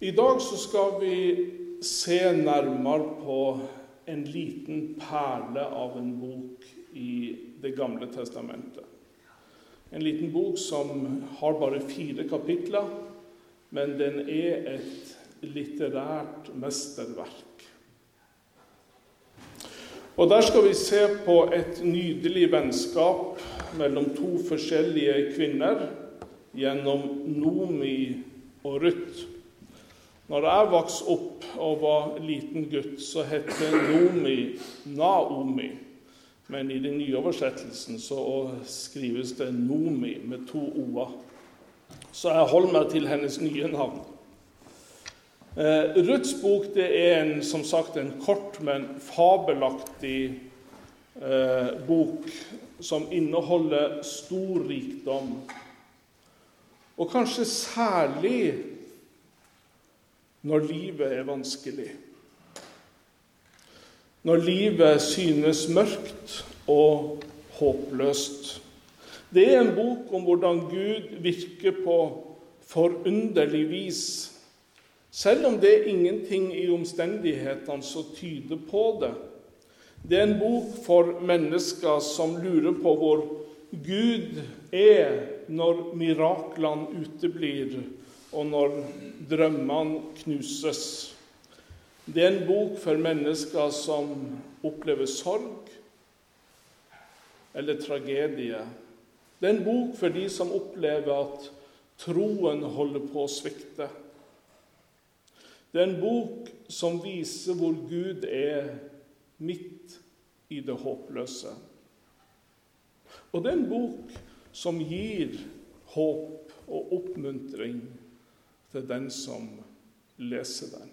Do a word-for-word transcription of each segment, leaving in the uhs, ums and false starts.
I dag så skal vi se nærmere på en liten perle av en bok i Det gamle testamentet. En liten bok som har bare fire kapitler, men den er et litterært mesterverk. Og der skal vi se på et nydelig vennskap mellom to forskjellige kvinner gjennom Nomi og Ruth. Når jeg vokste opp og var liten gutt, så hette Nomi Naomi. Men i den nye oversettelsen så skrives det Nomi med to o-er. Så jeg holder meg til hennes nye navn. Eh, Ruths bok det er en, som sagt en kort, men fabelaktig eh, bok som inneholder stor rikdom. Og kanskje særlig når livet er vanskelig. Når livet synes mørkt og håpløst. Det er en bok om hvordan Gud virker på forunderlig vis. Selv om det er ingenting i omstendighetene som tyder på det. Det er en bok for mennesker som lurer på hvor Gud er når miraklene uteblir, og når drømmene knuses. Det er en bok for mennesker som opplever sorg eller tragedie. Det er en bok for de som opplever at troen holder på å svikte. Det er en bok som viser hvor Gud er midt i det håpløse. Og det er en bok som gir håp og oppmuntring til den som leser den.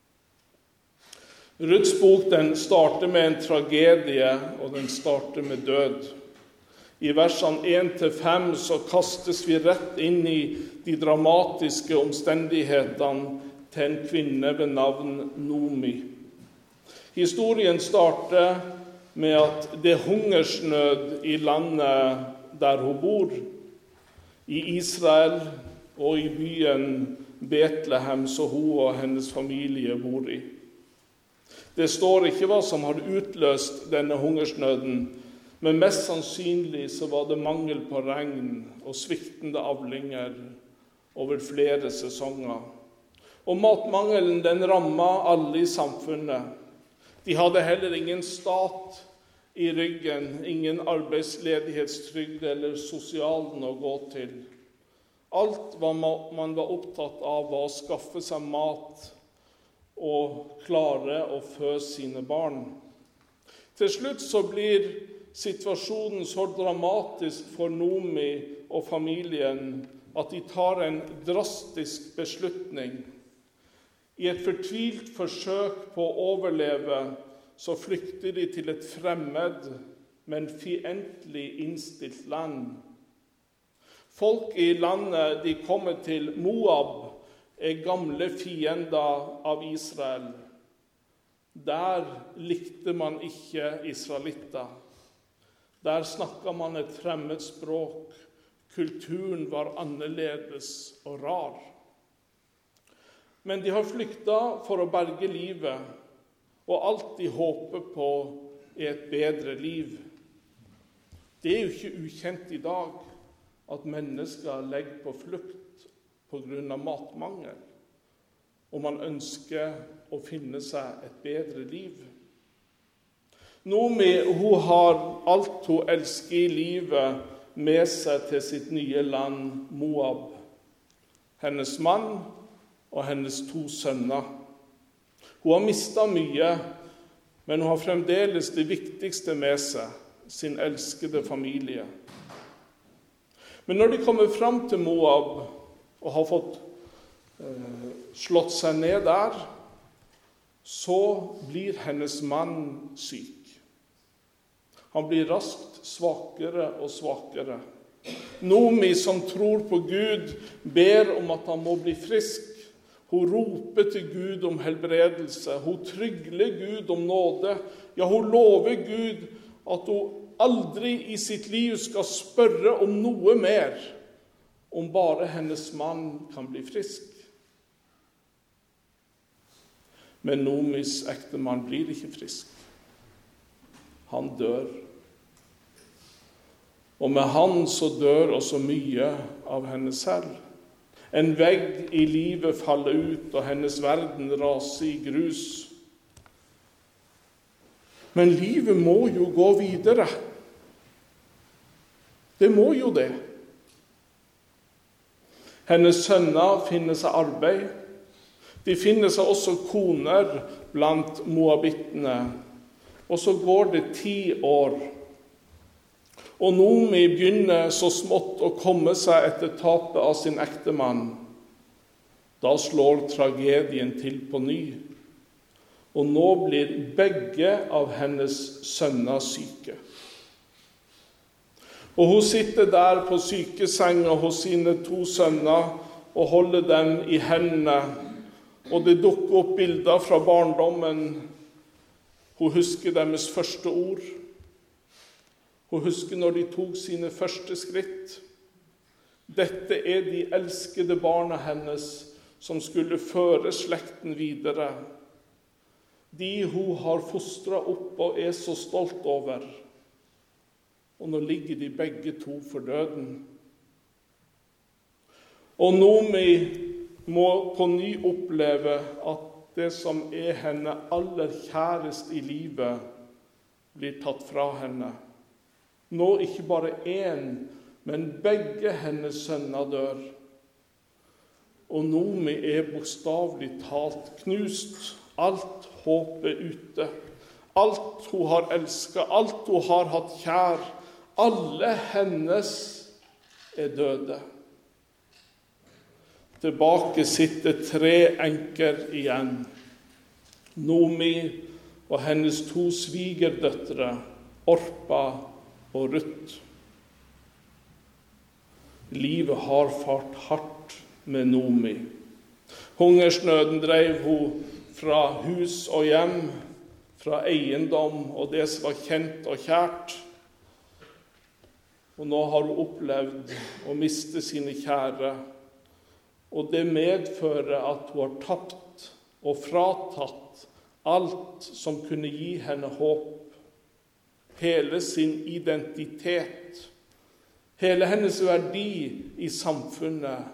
Ruths bok den starter med en tragedie, og den starter med død. I versene én til fem så kastes vi rett inn i de dramatiske omstendighetene til en kvinne ved navn Nomi. Historien starter med at det er hungersnød i landet der hun bor, i Israel og i byen Betlehem, som hun og hennes familie bor i. Det står ikke hva som har utløst denne hungersnøden, men mest sannsynlig så var det mangel på regn og sviktende avlinger over flere sesonger. Og matmangelen den rammet alle i samfunnet. De hadde heller ingen stat i ryggen, ingen arbeidsledighetstrygd eller sosialen å gå til. Alt hva man var opptatt av var å skaffe seg mat og klare å fø sine barn. Til slutt så blir situasjonen så dramatisk for Nomi og familien at de tar en drastisk beslutning. I et fortvilt forsøk på å overleve så flykter de til et fremmed, men fiendtlig innstilt land. Folk i landet de kommer til Moab, er gamle fiender av Israel. Der likte man ikke israelitter. Der snakket man et fremmed språk. Kulturen var annerledes og rar. Men de har flyktet for å berge livet, og alt de håper på er et bedre liv. Det er jo ikke ukjent i dag at mennesker legger på flukt på grunn av matmangel, og man ønsker å finne seg et bedre liv. Nomi, hun har alt hun elsker i livet med seg til sitt nye land, Moab. Hennes mann og hennes to sønner. Hun har mistet mye, men hun har fremdeles det viktigste med seg, sin elskede familie. Men når de kommer fram til Moab og har fått eh, slått seg ned der, så blir hennes mann syk. Han blir raskt svakere og svakere. Nomi, som tror på Gud, ber om at han må bli frisk. Hun roper til Gud om helbredelse. Hun trygler Gud om nåde. Ja, hun lover Gud at hun aldri i sitt liv skal spørre om noe mer, om bare hennes mann kan bli frisk. Men Noomis ektemann blir ikke frisk. Han dør. Og med han så dør også mye av henne selv. En vegg i livet faller ut, og hennes verden raser i grus. Men livet må jo gå videre. Det må jo det. Hennes sønner finner seg arbeid. De finner seg også koner blant moabittene. Og så går det ti år. Og Noomi begynner så smått å komme seg etter tapet av sin ektemann. Da slår tragedien til på ny. Og nå blir begge av hennes sønner syke. Og hun sitter der på sykesenga hos sine to sønner og holder dem i hendene. Og det dukker opp bilder fra barndommen. Hun husker deres første ord. Hun husker når de tok sine første skritt. Dette er de elskede barna hennes som skulle føre slekten videre. De hun har fostret opp og er så stolt over. Og nå ligger de begge to for døden. Og Noomi må på ny oppleve at det som er henne aller kjærest i livet, blir tatt fra henne. Nå ikke bare én, men begge hennes sønner dør. Og Noomi er bokstavelig talt knust. Alt håp er ute. Alt hun har elsket, alt hun har hatt kjær, alle hennes er døde. Tilbake sitter tre enker igjen. Noomi og hennes to svigerdøtre, Orpa og Ruth. Livet har fart hardt med Noomi. Hungersnøden drev hun fra hus og hjem, fra eiendom og det som var kjent og kjært. Og nå har hun opplevd å miste sine kjære. Og det medfører at hun har tapt og fratatt alt som kunne gi henne håp. Hele sin identitet, hele hennes verdi i samfunnet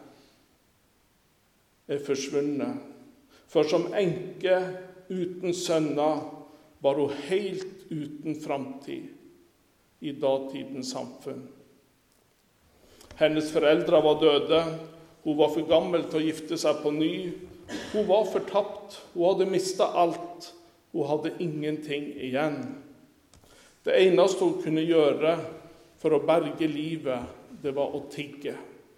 er forsvunnet. For som enke uten sønner var hun helt uten framtid i datidens samfunn. Hennes foreldre var døde. Hun var for gammel til å gifte seg på ny. Hun var fortapt. Hun hadde mistet alt. Hun hadde ingenting igjen. Det eneste hun kunne gjøre for å berge livet, det var å tigge.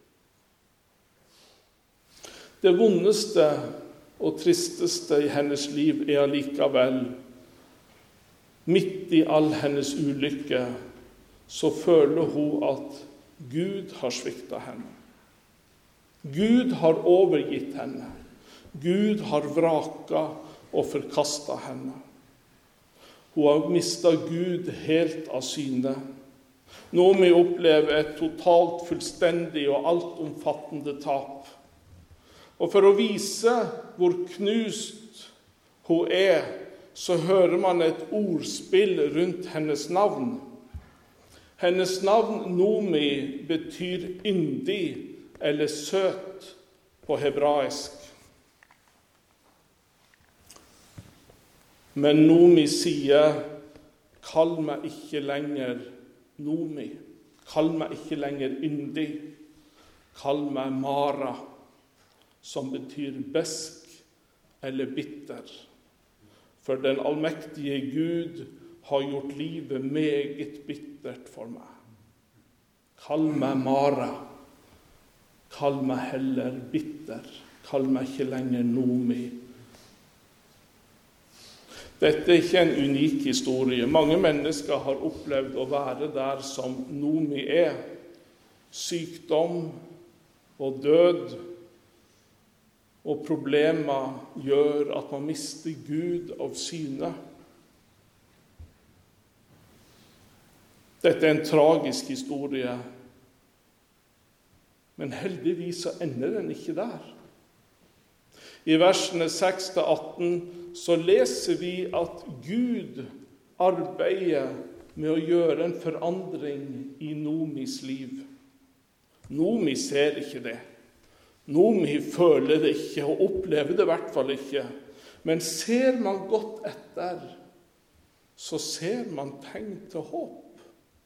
Det vondeste og tristeste i hennes liv er allikevel, midt i all hennes ulykke, så føler hun at Gud har sviktet henne. Gud har overgitt henne. Gud har vraket og forkastet henne. Hun har mistet Gud helt av syne. Noomi opplever et totalt, fullstendig og altomfattende tap. Og for å vise hvor knust hun er, så hører man et ordspill rundt hennes navn. Hennes navn, Noomi, betyr yndig eller søt på hebraisk. Men Noomi sier, kall meg ikke lenger Noomi, kall meg ikke lenger yndig, kall meg Mara, som betyr besk eller bitter. For den allmektige Gud har gjort livet meget bittert for meg. Kall meg Mara, kall meg heller bitter, kall meg ikke lenger Noomi. Dette er ikke en unik historie. Mange mennesker har opplevd å være der som Noomi er. Sykdom og død og problemer gjør at man mister Gud av syne. Dette er en tragisk historie, men heldigvis så ender den ikke der. I versene seks til atten så leser vi at Gud arbeider med å gjøre en forandring i Nomis liv. Nomi ser ikke det. Nomi føler det ikke, og opplever det i hvert fall ikke. Men ser man godt etter, så ser man tegn til håp.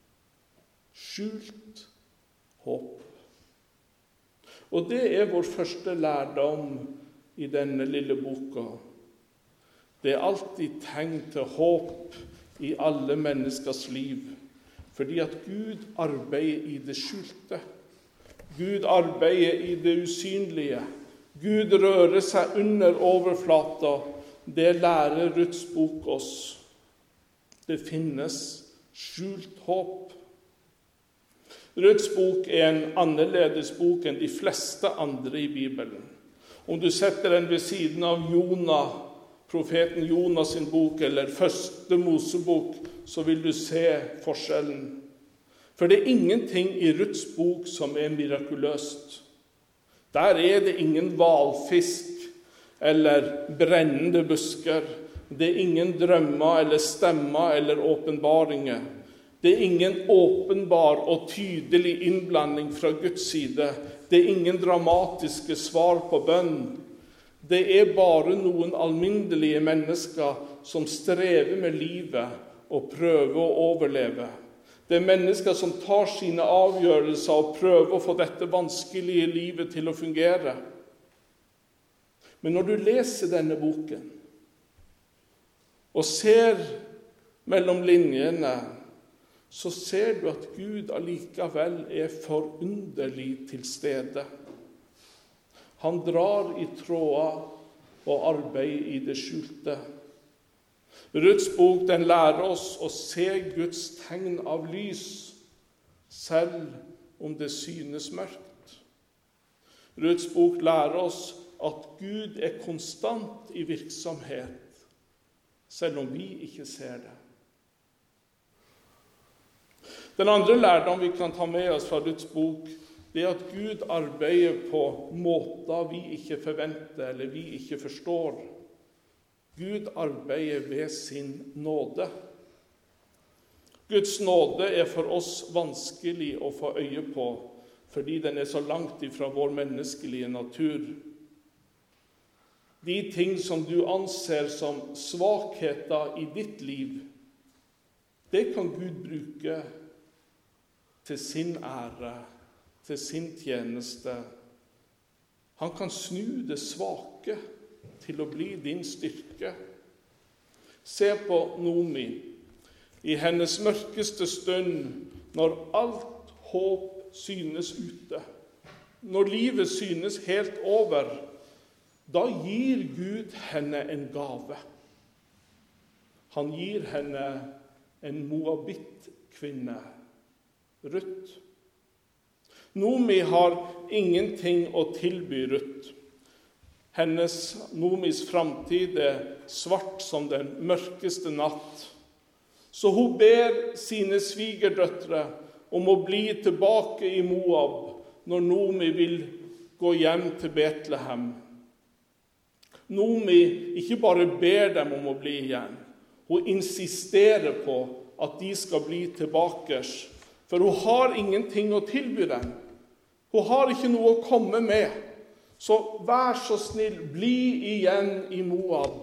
Skjult håp. Og det er vår første lærdom i denne lille boka. Det er alltid tegn til håp i alle menneskers liv, fordi at Gud arbeider i det skjulte. Gud arbeider i det usynlige. Gud rører seg under overflata. Det lærer Ruths bok oss. Det finnes skjult håp. Ruths bok er en annerledes bok enn de fleste andre i Bibelen. Om du setter den ved siden av Jonah, profeten Jonas sin bok, eller første Mosebok, så vil du se forskjellen. For det er ingenting i Ruths bok som er mirakuløst. Der er det ingen hvalfisk eller brennende busker. Det er ingen drømmer eller stemmer eller åpenbaringer. Det er ingen åpenbar og tydelig innblanding fra Guds side. Det er ingen dramatiske svar på bønn. Det er bare noen alminnelige mennesker som strever med livet og prøver å overleve. Det er mennesker som tar sine avgjørelser og prøver å få dette vanskelige livet til å fungere. Men når du leser denne boken og ser mellom linjene, så ser du at Gud allikevel er forunderlig til stede. Han drar i tråder og arbeider i det skjulte. Ruths bok den lærer oss å se Guds tegn av lys, selv om det synes mørkt. Ruths bok lærer oss at Gud er konstant i virksomhet, selv om vi ikke ser det. Den andre lærdom vi kan ta med oss fra Ruths bok, det er at Gud arbeider på måter vi ikke forventer eller vi ikke forstår. Gud arbeider ved sin nåde. Guds nåde er for oss vanskelig å få øye på, fordi den er så langt ifra vår menneskelige natur. De ting som du anser som svakheter i ditt liv, det kan Gud bruke til sin ære, til sin tjeneste. Han kan snu det svake til å bli din styrke. Se på Nomi. I hennes mørkeste stund, når alt håp synes ute, når livet synes helt over, da gir Gud henne en gave. Han gir henne en Moabit-kvinne, Ruth. Nomi har ingenting å tilby Ruth. Hennes, Nomis framtid er svart som den mørkeste natt. Så hun ber sine svigerdøtre om å bli tilbake i Moab når Nomi vil gå hjem til Betlehem. Nomi ikke bare ber dem om å bli igjen, hun insisterer på at de skal bli tilbake, for hun har ingenting å tilby dem. Hun har ikke noe å komme med. Så vær så snill, bli igjen i Moab.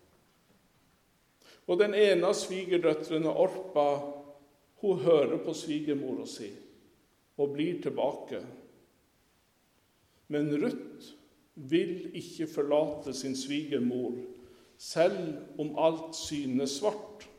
Og den ene av svigerdøtrene, Orpa, hun hører på svigermora si og blir tilbake. Men Ruth vil ikke forlate sin svigermor, selv om alt synes svart.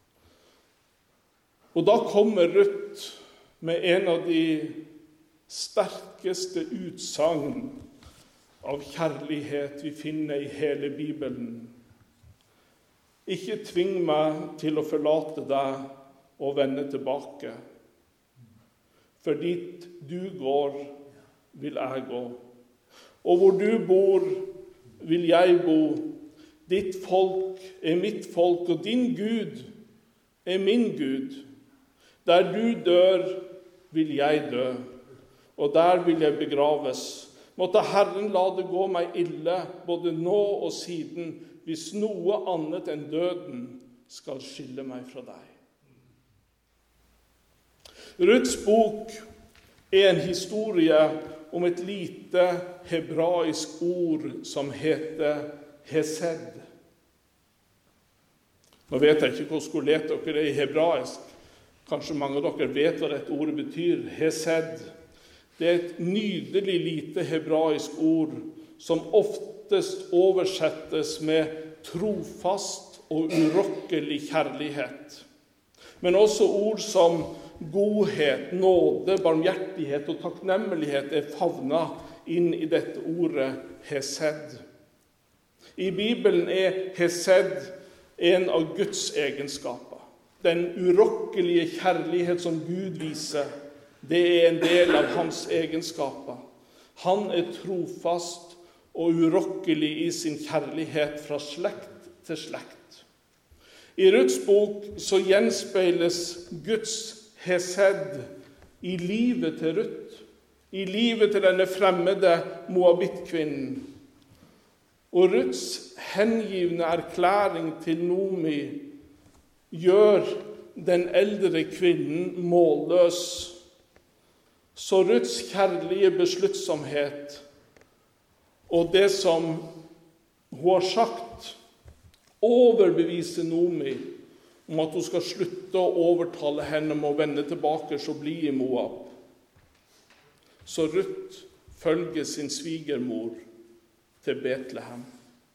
Og da kommer Ruth med en av de sterkeste utsagn av kjærlighet vi finner i hele Bibelen. Ikke tving meg til å forlate deg og vende tilbake. For dit du går, vil jeg gå. Og hvor du bor, vil jeg bo. Ditt folk er mitt folk, og din Gud er min Gud. Der du dør, vil jeg dø, og der vil jeg begraves. Måtte Herren la det gå meg ille, både nå og siden, hvis noe annet enn døden skal skille meg fra deg. Ruths bok er en historie om et lite hebraisk ord som heter hesed. Nå vet jeg ikke hvor skolert dere er i hebraisk. Kanskje mange av dere vet hva dette ordet betyr, hesed. Det er et nydelig lite hebraisk ord som oftest oversettes med trofast og urokkelig kjærlighet. Men også ord som godhet, nåde, barmhjertighet og takknemmelighet er favnet inn i dette ordet hesed. I Bibelen er hesed en av Guds egenskaper. Den urokkelige kjærlighet som Gud viser, det er en del av hans egenskaper. Han er trofast og urokkelig i sin kjærlighet fra slekt til slekt. I Ruths bok så gjenspeiles Guds hesed i livet til Ruth, i livet til denne fremmede Moabit-kvinnen. Og Ruths hengivne erklæring til Nomi gjør den eldre kvinnen målløs. Så Ruths kjærlige besluttsomhet og det som hun har sagt, overbeviser Nomi om at hun skal slutte å overtale henne om å vende tilbake så bli i Moab. Så Ruth følger sin svigermor til Betlehem.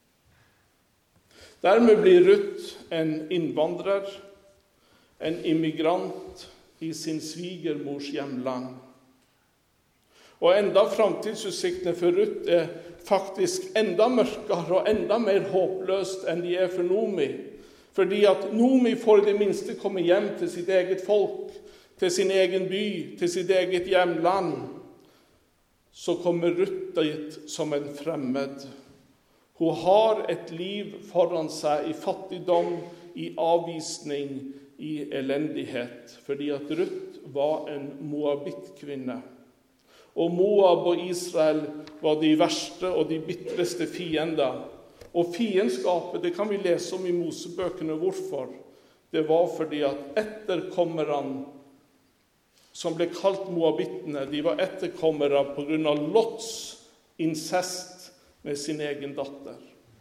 Dermed blir Ruth en innvandrer, en immigrant i sin svigermors hjemland. Og enda framtidsutsiktene for Ruth er faktisk enda mørkere og enda mer håpløst enn de er for Nomi. Fordi at Nomi får i det minste komme hjem til sitt eget folk, til sin egen by, til sitt eget hjemland. Så kommer Ruth dit som en fremmed. Hun har et liv foran seg i fattigdom, i avvisning, i elendighet. Fordi at Ruth var en Moabit-kvinne. Og Moab og Israel var de verste og de bitreste fiender. Og fiendskapet, det kan vi lese om i Mosebøkene. Hvorfor? Det var fordi at etterkommerne, som ble kalt Moabittene, de var etterkommere på grunn av Lots incest med sin egen datter.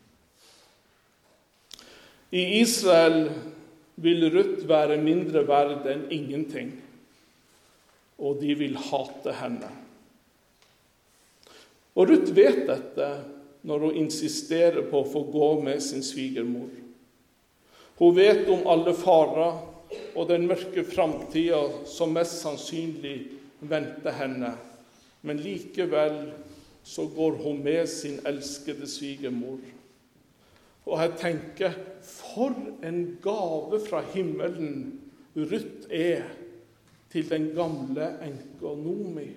I Israel vil Ruth være mindre verd enn ingenting, og de vil hate henne. Og Ruth vet dette når hun insisterer på å få gå med sin svigermor. Hun vet om alle farer og den mørke framtiden som mest sannsynlig venter henne. Men likevel så går hun med sin elskede svigermor. Og jeg tenker, for en gave fra himmelen Ruth er til den gamle enka Nomi.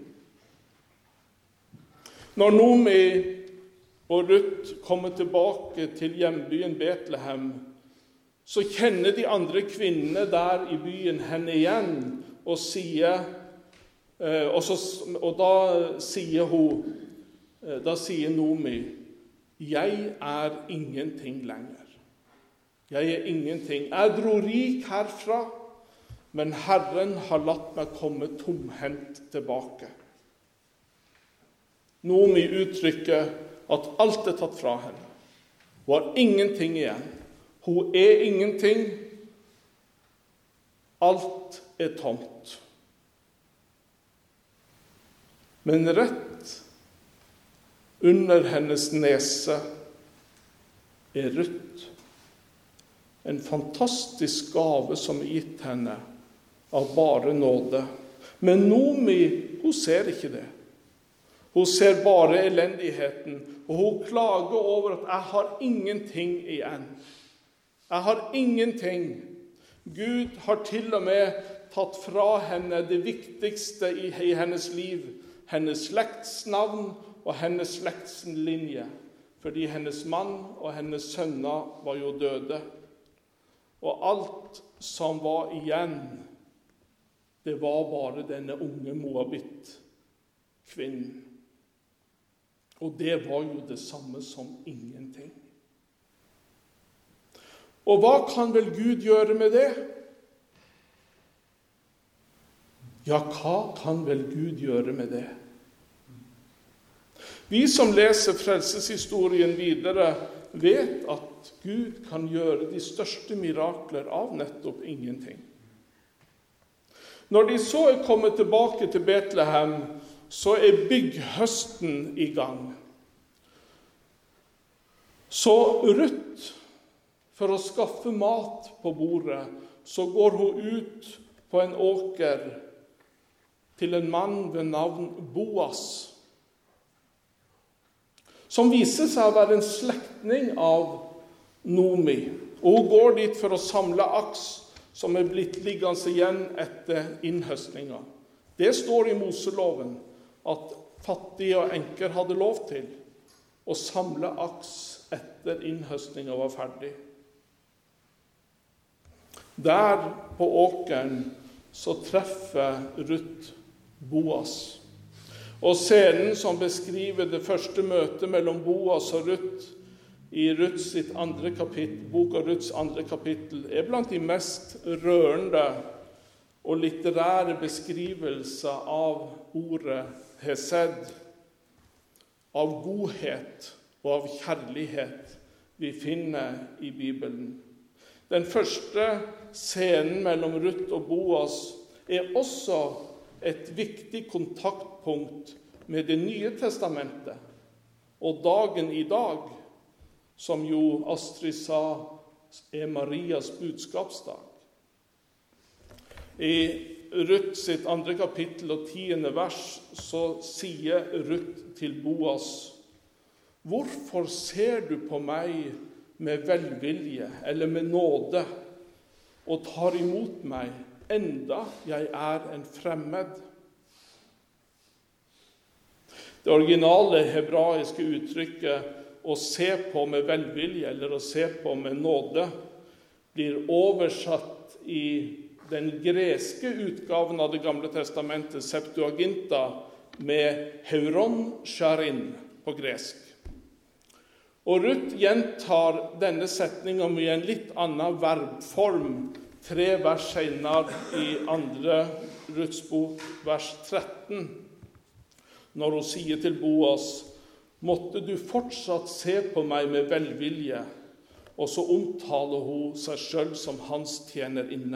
Når Nomi og Ruth kommer tilbake til hjembyen Betlehem, så kjenner de andre kvinnene der i byen henne igjen, og, sier, og, så, og da sier hun, da sier Nomi, jeg er ingenting lenger. Jeg er ingenting. Jeg dro rik herfra, men Herren har latt meg komme tomhendt tilbake. Nomi uttrykker at alt er tatt fra henne. Hun har ingenting igjen. Hun er ingenting. Alt er tomt. Men rett under hennes nese er Ruth, en fantastisk gave som er gitt henne av bare nåde. Men Nomi, hun ser ikke det. Hun ser bare elendigheten, og hun klager over at jeg har ingenting igjen. Jeg har ingenting. Gud har til og med tatt fra henne det viktigste i, i hennes liv, hennes slektsnavn og hennes slektslinje, fordi hennes mann og hennes sønner var jo døde. Og alt som var igjen, det var bare denne unge Moabit-kvinnen. Og det var jo det samme som ingenting. Og hva kan vel Gud gjøre med det? Ja, hva kan vel Gud gjøre med det? Vi som leser frelseshistorien videre, vet at Gud kan gjøre de største mirakler av nettopp ingenting. Når de så er kommet tilbake til Betlehem, så er bygghøsten i gang. Så Ruth, for å skaffe mat på bordet, så går hun ut på en åker til en mann ved navn Boas, som viser seg å være en slektning av Nomi. Og hun går dit for å samle aks som er blitt liggende igjen etter innhøstninga. Det står i Moseloven at fattige og enker hadde lov til å samle aks etter innhøstninga var ferdig. Der på åkeren så treffer Ruth Boas. Og scenen som beskriver det første møtet mellom Boas og Ruth i Ruths sitt andre kapittel, boka Ruths andre kapittel, er blant de mest rørende og litterære beskrivelser av ordet hesed, av godhet og av kjærlighet vi finner i Bibelen. Den første scenen mellom Ruth og Boas er også et viktig kontaktpunkt med Det nye testamentet, og dagen i dag, som jo Astrid sa er Marias budskapsdag. I Ruth sitt andre kapittel og tiende vers så sier Ruth til Boas: «Hvorfor ser du på meg med velvilje eller med nåde og tar imot meg, enda jeg er en fremmed?» Det originale hebraiske uttrykket «å se på med velvilje» eller «å se på med nåde» blir oversatt i den greske utgaven av Det gamle testamentet, Septuaginta, med heuron sharin på gresk. Og Ruth gjentar denne setningen med en litt annen verbform tre vers senere i andre Ruths bok, vers tretten, når hun sier til Boas: «Måtte du fortsatt se på meg med velvilje», og så omtaler hun seg selv som hans tjenerinne.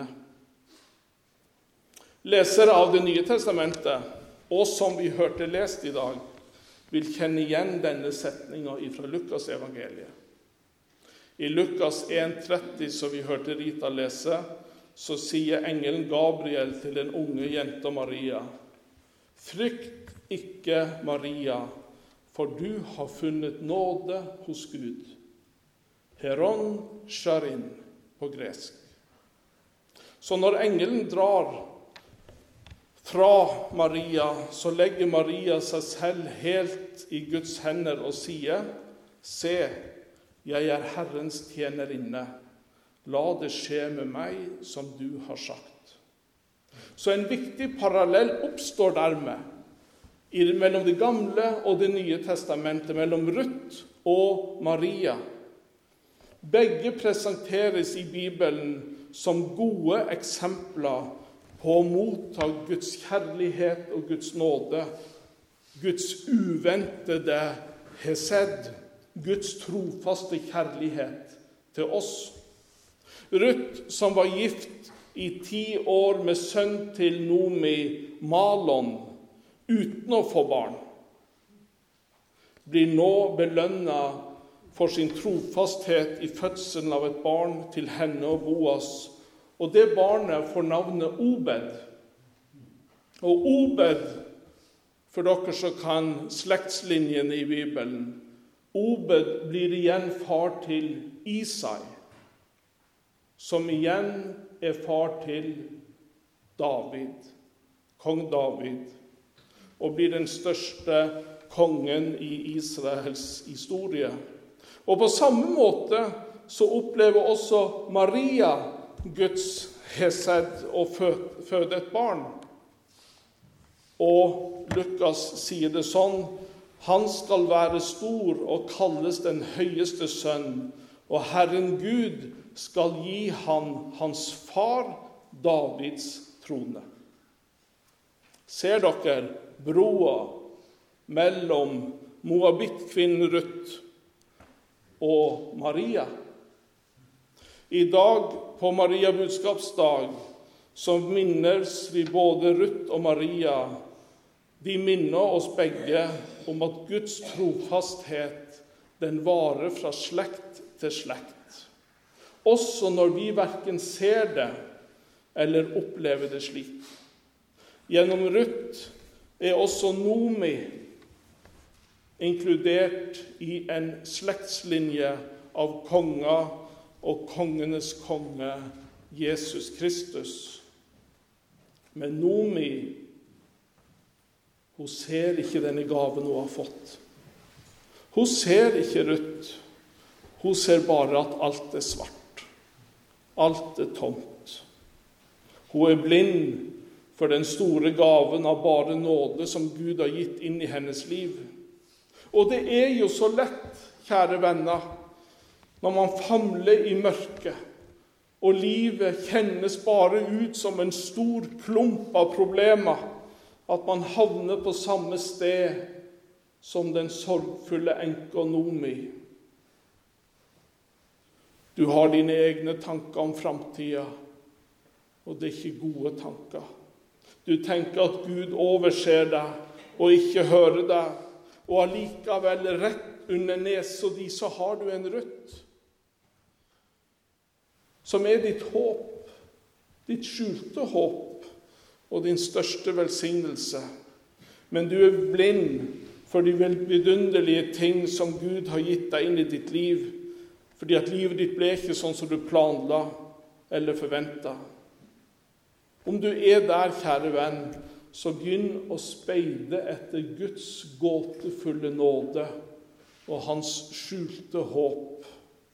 Lesere av Det nye testamentet, og som vi hørte lest i dag, vil kjenne igjen denne setningen fra Lukas evangeliet. I Lukas en tretti, som vi hørte Rita lese, så sier engelen Gabriel til den unge jenta Maria: «Frykt ikke, Maria, for du har funnet nåde hos Gud». Heron sharin på gresk. Så når engelen drar fra Maria, så legger Maria seg selv helt i Guds hender og sier: «Se, jeg er Herrens tjenerinne. La det skje med meg som du har sagt». Så en viktig parallell oppstår dermed mellom Det gamle og Det nye testamentet, mellom Ruth og Maria. Begge presenteres i Bibelen som gode eksempler på å motta Guds kjærlighet og Guds nåde, Guds uventede hesed, Guds trofaste kjærlighet til oss. Ruth, som var gift i ti år med sønn til Nomi, Malon, uten å få barn, blir nå belønnet for sin trofasthet i fødselen av et barn til henne og Boas. Og det barnet får navnet Obed. Og Obed, for dere som kan slektslinjene i Bibelen, Obed blir igjen far til Isai, som igjen er far til David, kong David, og blir den største kongen i Israels historie. Og på samme måte så opplever også Maria Guds hesed og føde et barn. Og Lukas sier det sånn: Han skal være stor og kalles den høyeste sønn, og Herren Gud skal gi han hans far Davids trone. Ser dere broa mellom Moabit-kvinnen Ruth og Maria? I dag, på Maria budskapsdag, så minnes vi både Ruth og Maria. De minner oss begge om at Guds trofasthet, den varer fra slekt til slekt. Også når vi hverken ser det eller opplever det slik. Gjennom Ruth er også Nomi inkludert i en slektslinje av konger og kongenes konge, Jesus Kristus. Men Nomi, hun ser ikke denne gaven hun har fått. Hun ser ikke Ruth. Hun ser bare at alt er svart. Alt er tomt. Hun er blind for den store gaven av bare nåde som Gud har gitt inn i hennes liv. Og det er jo så lett, kjære venner, når man famler i mørket, og livet kjennes bare ut som en stor klump av problemer, at man havner på samme sted som den sorgfulle enka Nomi. Du har dine egne tanker om fremtiden, og det er ikke gode tanker. Du tenker at Gud overser deg og ikke hører deg, og allikevel rett under nesa di så har du en Ruth, som er ditt håp, ditt skjulte håp og din største velsignelse. Men du er blind for de vidunderlige ting som Gud har gitt deg inn i ditt liv, fordi at livet ditt ble ikke sånn som du planla eller forventet. Om du er der, kjære venn, så begynn å speide etter Guds gåtefulle nåde og hans skjulte håp.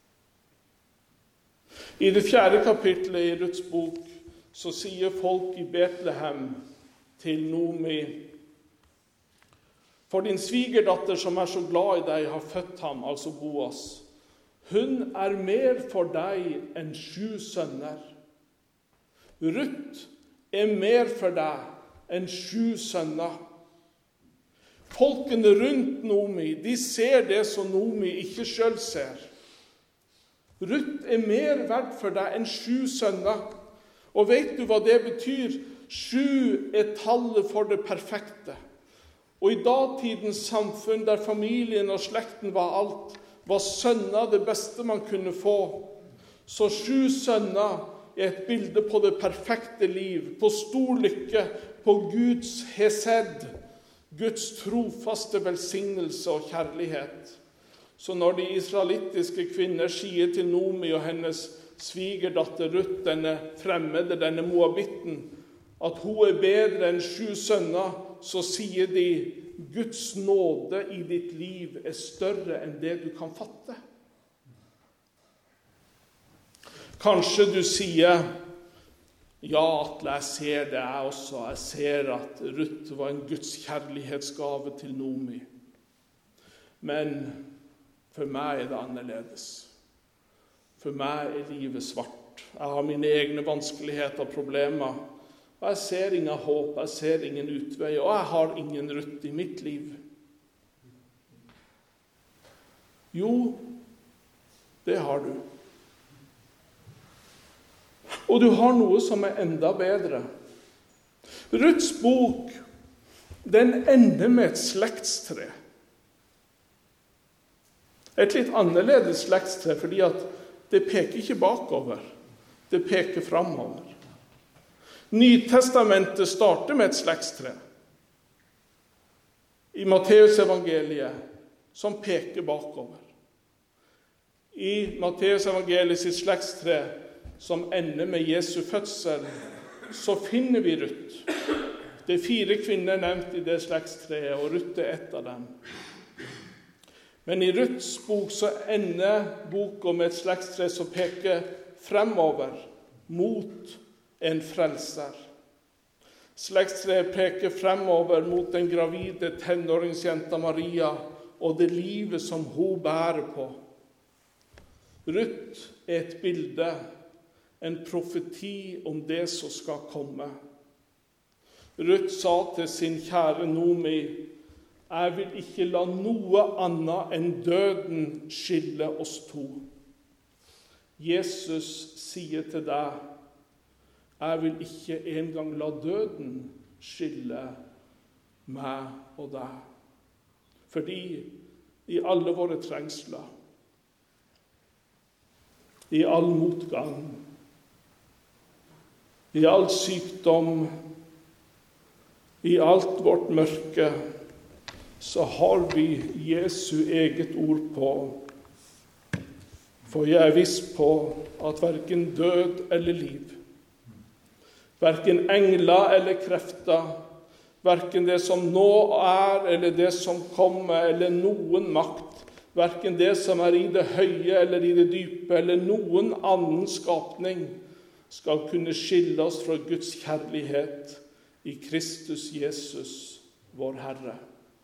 I det fjerde kapitlet i Ruths bok så sier folk i Betlehem til Nomi: For din svigerdatter som er så glad i deg har født ham, altså Boas. Hun er mer for deg enn sju sønner. Ruth er mer for deg enn sju sønner. Folkene rundt Nomi, de ser det som Nomi ikke selv ser. Ruth er mer verdt for deg enn sju sønner. Og vet du hva det betyr? Sju er tallet for det perfekte. Og i datidens samfunn, der familien og slekten var alt, var sønner det beste man kunne få. Så sju sønner er et bilde på det perfekte liv, på stor lykke, på Guds hesed, Guds trofaste velsignelse og kjærlighet. Så når de israelittiske kvinner sier til Nomi og hennes svigerdatter Ruth, denne fremmede, denne moabitten, at hun er bedre enn sju sønner, så sier de: Guds nåde i ditt liv er større enn det du kan fatte. Kanskje du sier: Ja, Atle, jeg ser det jeg også. Jeg ser at Ruth var en Guds kjærlighetsgave til Nomi. Men for meg er det annerledes. For meg er livet svart. Jeg har mine egne vanskeligheter og problemer. Og jeg ser ingen håp, jeg ser ingen utvei, og jeg har ingen Ruth i mitt liv. Jo, det har du. Og du har noe som er enda bedre. Ruths bok, den ender med et slektstre. Et litt annerledes slektstre, fordi at det peker ikke bakover, det peker framover. Nytestamentet starter med et slektstre i Matteus evangeliet som peker bakover. I Matteus evangeliet sitt slektstre som ender med Jesu fødsel, så finner vi Ruth. Det er fire kvinner nevnt i det slektstreet, og Ruth er ett av dem. Men i Ruths bok så ender boka med et slektstre som peker fremover mot en frelser. Slektstreet peker fremover mot den gravide tenåringsjenta Maria og det livet som hun bærer på. Ruth er et bilde, en profeti om det som skal komme. Ruth sa til sin kjære Nomi, jeg vil ikke la noe annet enn døden skille oss to. Jesus sier til deg, jeg vil ikke engang la døden skille meg og deg. Fordi i alle våre trengsler, i all motgang, i all sykdom, i alt vårt mørke, så har vi Jesu eget ord på. For jeg er viss på at hverken død eller liv, hverken engler eller krefter, hverken det som nå er eller det som kommer, eller noen makt, hverken det som er i det høye eller i det dype, eller noen annen skapning, skal kunne skille oss fra Guds kjærlighet i Kristus Jesus, vår Herre.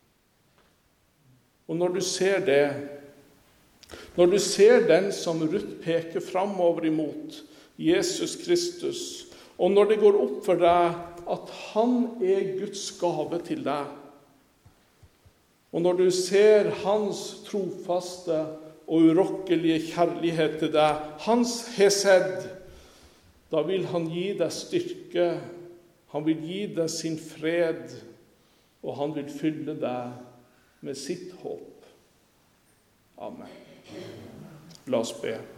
Og når du ser det, når du ser den som Ruth peker fremover imot, Jesus Kristus, og når det går opp for deg at han er Guds gave til deg, og når du ser hans trofaste og urokkelige kjærlighet til deg, hans hesed, da vil han gi deg styrke, han vil gi deg sin fred, og han vil fylle deg med sitt håp. Amen. La oss be.